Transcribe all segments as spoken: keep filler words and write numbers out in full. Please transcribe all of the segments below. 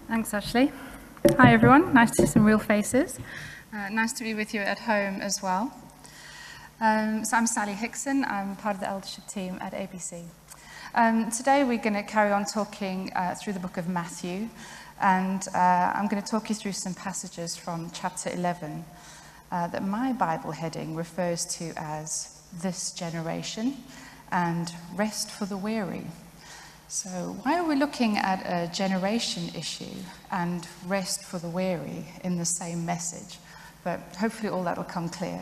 Thanks, Ashley. Hi, everyone. Nice to see some real faces. Uh, nice to be with you at home as well. Um, so I'm Sally Hickson. I'm part of the eldership team at A B C. Um, today we're going to carry on talking uh, through the book of Matthew, and uh, I'm going to talk you through some passages from chapter eleven uh, that my Bible heading refers to as This Generation and Rest for the Weary. So why are we looking at a generation issue and rest for the weary in the same message? But hopefully all that will come clear.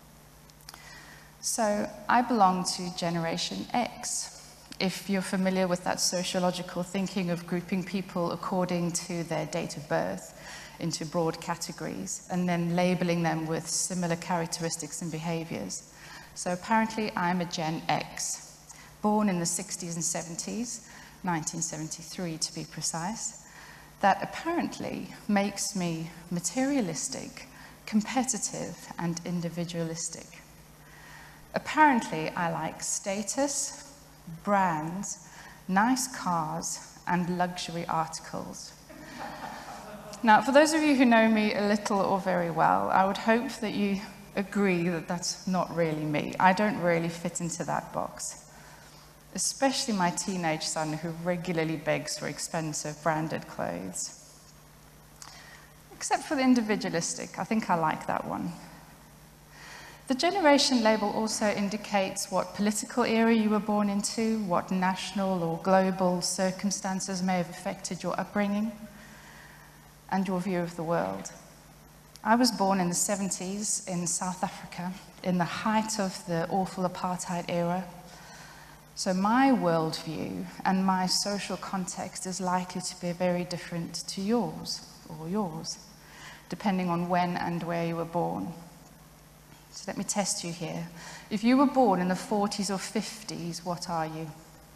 So I belong to Generation X. If you're familiar with that sociological thinking of grouping people according to their date of birth into broad categories and then labeling them with similar characteristics and behaviors. So apparently I'm a Gen X. Born in the sixties and seventies, nineteen seventy-three to be precise, that apparently makes me materialistic, competitive, and individualistic. Apparently, I like status, brands, nice cars, and luxury articles. Now, for those of you who know me a little or very well, I would hope that you agree that that's not really me. I don't really fit into that box. Especially my teenage son, who regularly begs for expensive branded clothes. Except for the individualistic, I think I like that one. The generation label also indicates what political era you were born into, what national or global circumstances may have affected your upbringing, and your view of the world. I was born in the seventies in South Africa, in the height of the awful apartheid era. So my worldview and my social context is likely to be very different to yours, or yours, depending on when and where you were born. So let me test you here. If you were born in the forties or fifties, what are you?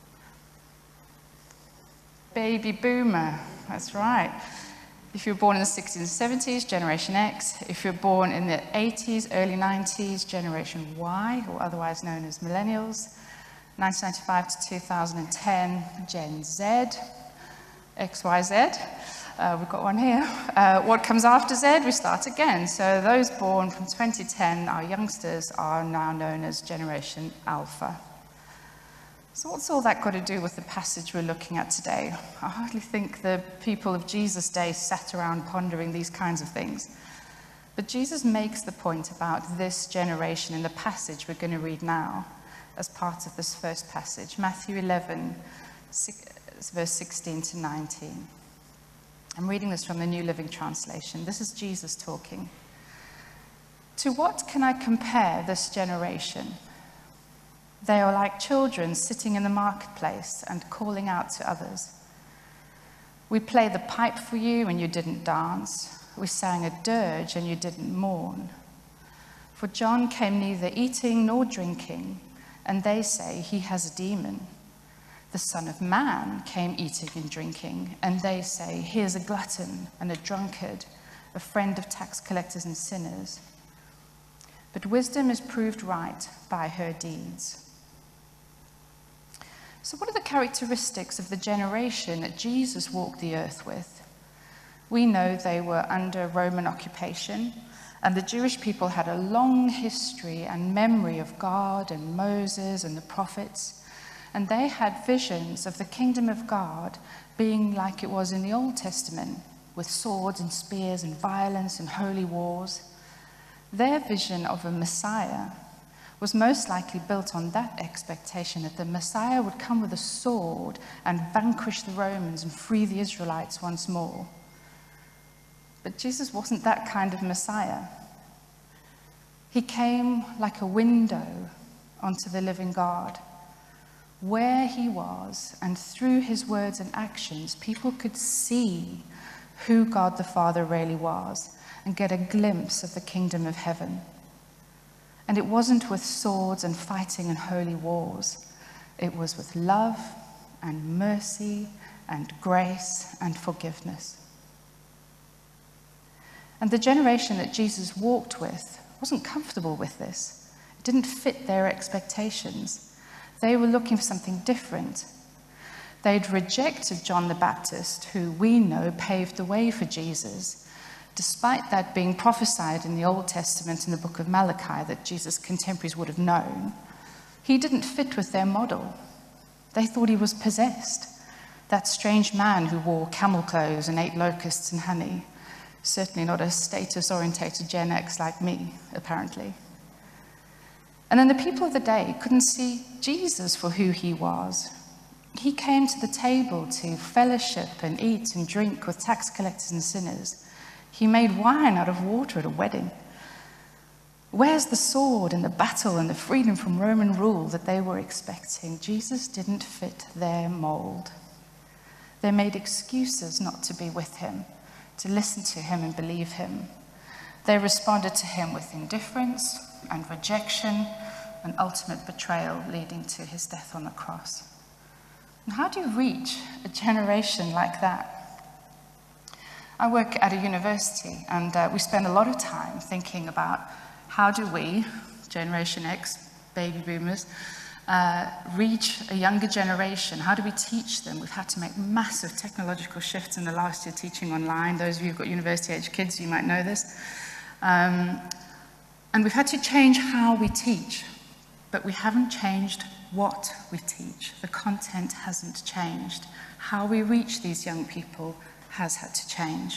Baby boomer, that's right. If you were born in the sixties and seventies, Generation X. If you're born in the eighties, early nineties, Generation Y, or otherwise known as millennials. nineteen ninety-five to two thousand ten, Gen Z, X Y Z. Uh, we've got one here. Uh, what comes after Z? We start again. So those born from twenty ten, our youngsters, are now known as Generation Alpha. So what's all that got to do with the passage we're looking at today? I hardly think the people of Jesus' day sat around pondering these kinds of things. But Jesus makes the point about this generation in the passage we're going to read now, as part of this first passage, Matthew eleven, verse sixteen to nineteen. I'm reading this from the New Living Translation. This is Jesus talking. To what can I compare this generation? They are like children sitting in the marketplace and calling out to others. We played the pipe for you and you didn't dance. We sang a dirge and you didn't mourn. For John came neither eating nor drinking, and they say he has a demon. The Son of Man came eating and drinking, and they say he is a glutton and a drunkard, a friend of tax collectors and sinners. But wisdom is proved right by her deeds. So what are the characteristics of the generation that Jesus walked the earth with? We know they were under Roman occupation, and the Jewish people had a long history and memory of God and Moses and the prophets, and they had visions of the kingdom of God being like it was in the Old Testament, with swords and spears and violence and holy wars. Their vision of a Messiah was most likely built on that expectation that the Messiah would come with a sword and vanquish the Romans and free the Israelites once more. But Jesus wasn't that kind of Messiah. He came like a window onto the living God. Where he was, and through his words and actions, people could see who God the Father really was and get a glimpse of the kingdom of heaven. And it wasn't with swords and fighting and holy wars. It was with love and mercy and grace and forgiveness. And the generation that Jesus walked with wasn't comfortable with this. It didn't fit their expectations. They were looking for something different. They'd rejected John the Baptist, who we know paved the way for Jesus, despite that being prophesied in the Old Testament in the book of Malachi that Jesus' contemporaries would have known. He didn't fit with their model. They thought he was possessed, that strange man who wore camel clothes and ate locusts and honey. Certainly not a status-orientated Gen X like me, apparently. And then the people of the day couldn't see Jesus for who he was. He came to the table to fellowship and eat and drink with tax collectors and sinners. He made wine out of water at a wedding. Where's the sword and the battle and the freedom from Roman rule that they were expecting? Jesus didn't fit their mold. They made excuses not to be with him, to listen to him and believe him. They responded to him with indifference and rejection and ultimate betrayal, leading to his death on the cross. And how do you reach a generation like that? I work at a university, and uh, we spend a lot of time thinking about how do we, Generation X, baby boomers, uh, reach a younger generation? How do we teach them? We've had to make massive technological shifts in the last year teaching online. Those of you who've got university-age kids, you might know this. Um, and we've had to change how we teach, but we haven't changed what we teach. The content hasn't changed. How we reach these young people has had to change.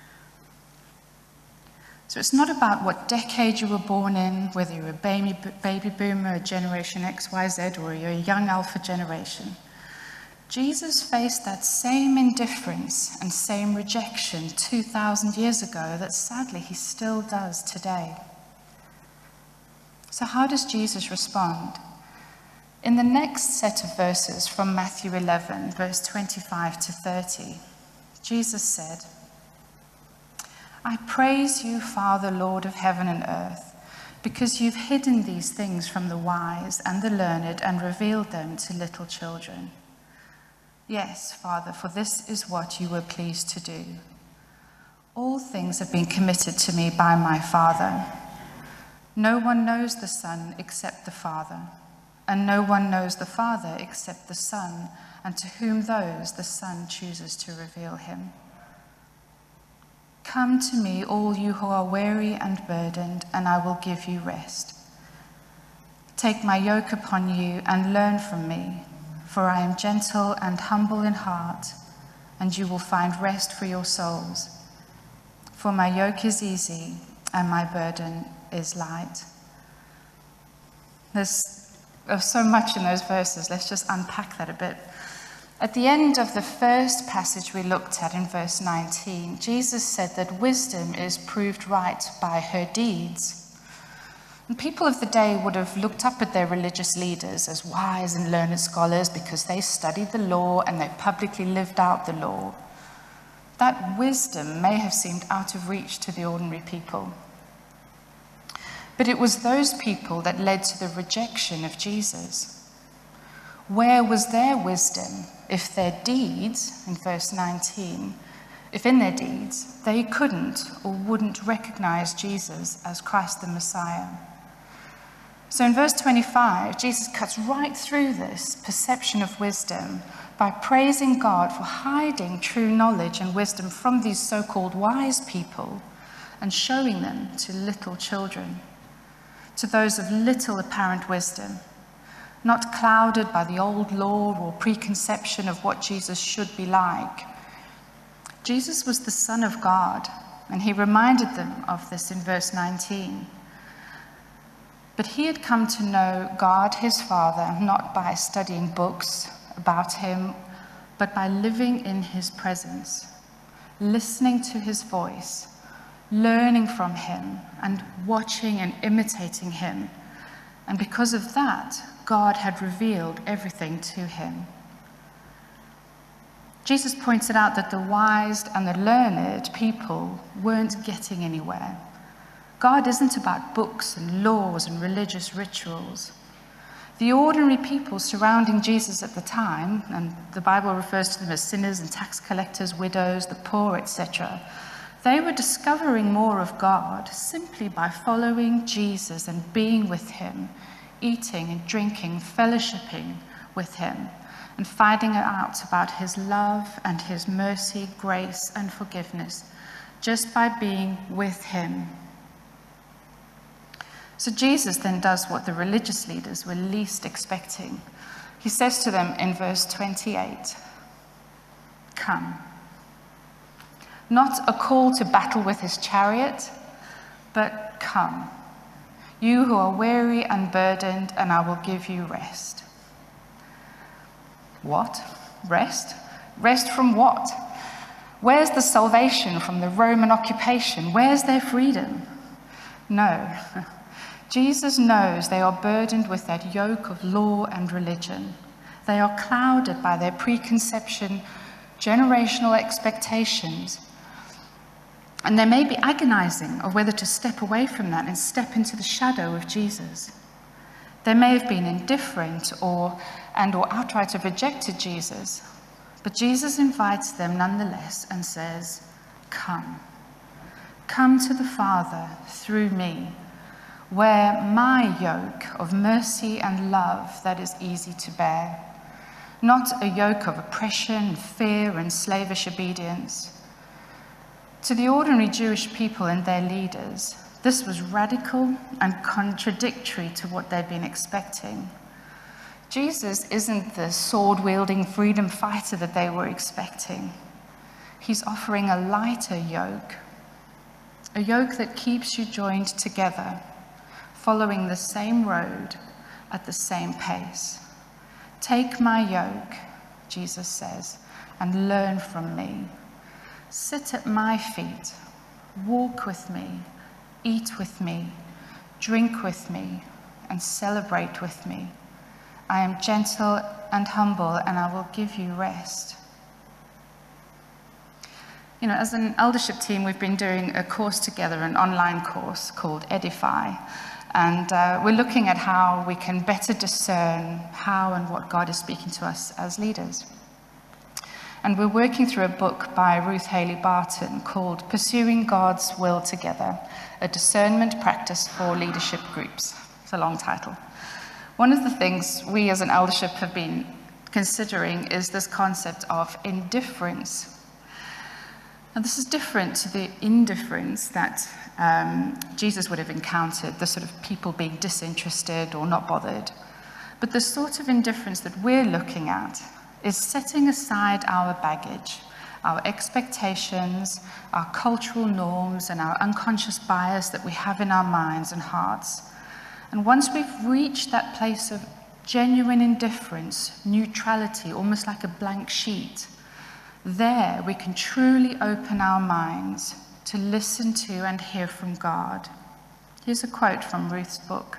So it's not about what decade you were born in, whether you're a baby, baby boomer, a Generation X, Y, Z, or you're a young alpha generation. Jesus faced that same indifference and same rejection two thousand years ago that sadly he still does today. So how does Jesus respond? In the next set of verses from Matthew eleven, verse twenty-five to thirty, Jesus said, I praise you, Father, Lord of heaven and earth, because you've hidden these things from the wise and the learned and revealed them to little children. Yes, Father, for this is what you were pleased to do. All things have been committed to me by my Father. No one knows the Son except the Father, and no one knows the Father except the Son, and to whom those the Son chooses to reveal him. Come to me, all you who are weary and burdened, and I will give you rest. Take my yoke upon you and learn from me, for I am gentle and humble in heart, and you will find rest for your souls. For my yoke is easy and my burden is light. There's so much in those verses. Let's just unpack that a bit. At the end of the first passage we looked at in verse nineteen, Jesus said that wisdom is proved right by her deeds. And people of the day would have looked up at their religious leaders as wise and learned scholars because they studied the law and they publicly lived out the law. That wisdom may have seemed out of reach to the ordinary people. But it was those people that led to the rejection of Jesus. Where was their wisdom if their deeds, in verse nineteen, if in their deeds they couldn't or wouldn't recognize Jesus as Christ the Messiah? So in verse twenty-five, Jesus cuts right through this perception of wisdom by praising God for hiding true knowledge and wisdom from these so-called wise people and showing them to little children, to those of little apparent wisdom, not clouded by the old law or preconception of what Jesus should be like. Jesus was the Son of God, and he reminded them of this in verse nineteen. But he had come to know God, his Father, not by studying books about him, but by living in his presence, listening to his voice, learning from him, and watching and imitating him. And because of that, God had revealed everything to him. Jesus pointed out that the wise and the learned people weren't getting anywhere. God isn't about books and laws and religious rituals. The ordinary people surrounding Jesus at the time, and the Bible refers to them as sinners and tax collectors, widows, the poor, et cetera, they were discovering more of God simply by following Jesus and being with him, eating and drinking, fellowshipping with him. and finding out about his love and his mercy, grace, and forgiveness just by being with him. So Jesus then does what the religious leaders were least expecting. He says to them in verse twenty-eight, "Come." Not a call to battle with his chariot, but come. You who are weary and burdened, and I will give you rest. What? Rest? Rest from what? Where's the salvation from the Roman occupation? Where's their freedom? No. Jesus knows they are burdened with that yoke of law and religion. They are clouded by their preconception, generational expectations, and they may be agonizing of whether to step away from that and step into the shadow of Jesus. They may have been indifferent or and or outright have rejected Jesus, but Jesus invites them nonetheless and says, "Come. Come to the Father through me, wear my yoke of mercy and love that is easy to bear, not a yoke of oppression, fear, and slavish obedience." To the ordinary Jewish people and their leaders, this was radical and contradictory to what they'd been expecting. Jesus isn't the sword-wielding freedom fighter that they were expecting. He's offering a lighter yoke, a yoke that keeps you joined together, following the same road at the same pace. "Take my yoke," Jesus says, "and learn from me. Sit at my feet, walk with me, eat with me, drink with me, and celebrate with me. I am gentle and humble, and I will give you rest." You know, as an eldership team, we've been doing a course together, an online course called Edify, and uh, we're looking at how we can better discern how and what God is speaking to us as leaders. And we're working through a book by Ruth Haley Barton called Pursuing God's Will Together, a discernment practice for leadership groups. It's a long title. One of the things we as an eldership have been considering is this concept of indifference. Now, this is different to the indifference that um, Jesus would have encountered, the sort of people being disinterested or not bothered. But the sort of indifference that we're looking at is setting aside our baggage, our expectations, our cultural norms, and our unconscious bias that we have in our minds and hearts. And once we've reached that place of genuine indifference, neutrality, almost like a blank sheet, there we can truly open our minds to listen to and hear from God. Here's a quote from Ruth's book.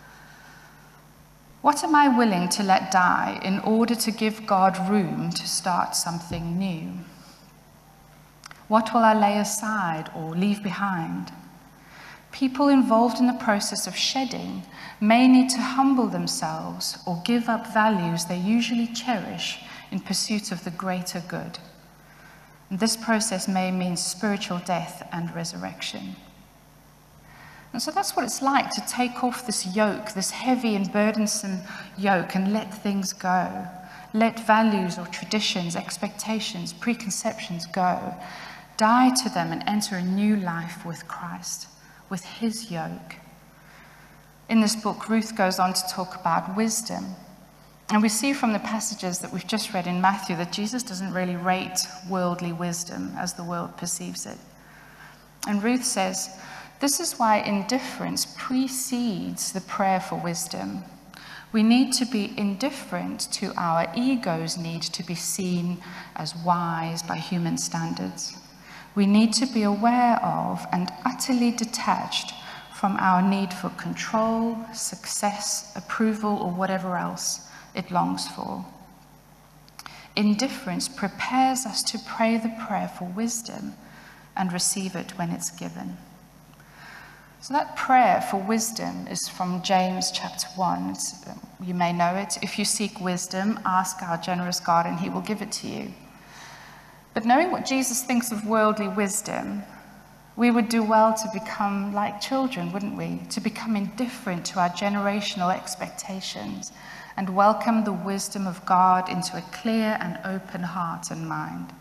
"What am I willing to let die in order to give God room to start something new? What will I lay aside or leave behind? People involved in the process of shedding may need to humble themselves or give up values they usually cherish in pursuit of the greater good. And this process may mean spiritual death and resurrection." And so that's what it's like to take off this yoke, this heavy and burdensome yoke, and let things go. Let values or traditions, expectations, preconceptions go. Die to them and enter a new life with Christ, with his yoke. In this book, Ruth goes on to talk about wisdom. And we see from the passages that we've just read in Matthew that Jesus doesn't really rate worldly wisdom as the world perceives it. And Ruth says, "This is why indifference precedes the prayer for wisdom. We need to be indifferent to our ego's need to be seen as wise by human standards. We need to be aware of and utterly detached from our need for control, success, approval, or whatever else it longs for. Indifference prepares us to pray the prayer for wisdom and receive it when it's given." So that prayer for wisdom is from James chapter one. It's, you may know it. "If you seek wisdom, ask our generous God and he will give it to you." But knowing what Jesus thinks of worldly wisdom, we would do well to become like children, wouldn't we? To become indifferent to our generational expectations and welcome the wisdom of God into a clear and open heart and mind.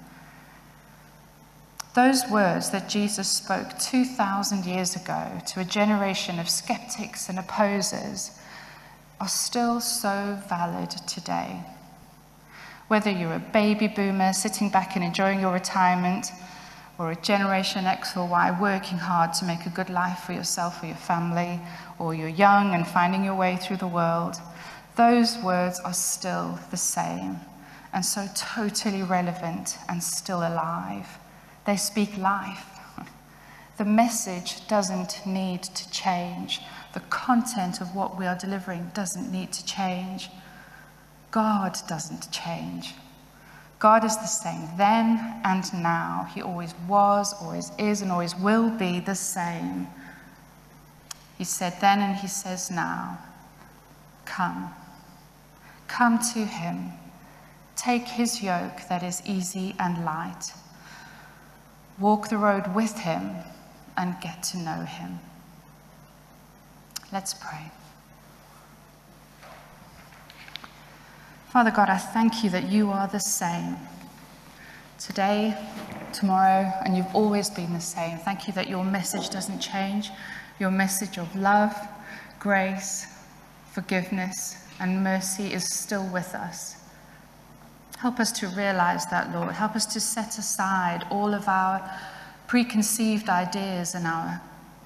Those words that Jesus spoke two thousand years ago to a generation of skeptics and opposers are still so valid today. Whether you're a baby boomer sitting back and enjoying your retirement, or a Generation X or Y working hard to make a good life for yourself or your family, or you're young and finding your way through the world, those words are still the same and so totally relevant and still alive. They speak life. The message doesn't need to change. The content of what we are delivering doesn't need to change. God doesn't change. God is the same then and now. He always was, always is, and always will be the same. He said then and he says now, come. Come to him. Take his yoke that is easy and light. Walk the road with him and get to know him. Let's pray. Father God, I thank you that you are the same today, tomorrow, and you've always been the same. Thank you that your message doesn't change. Your message of love, grace, forgiveness, and mercy is still with us. Help us to realize that, Lord. Help us to set aside all of our preconceived ideas and our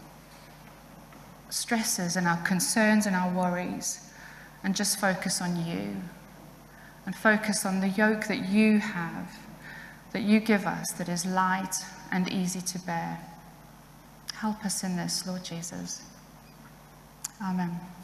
stresses and our concerns and our worries, and just focus on you. And focus on the yoke that you have, that you give us, that is light and easy to bear. Help us in this, Lord Jesus. Amen.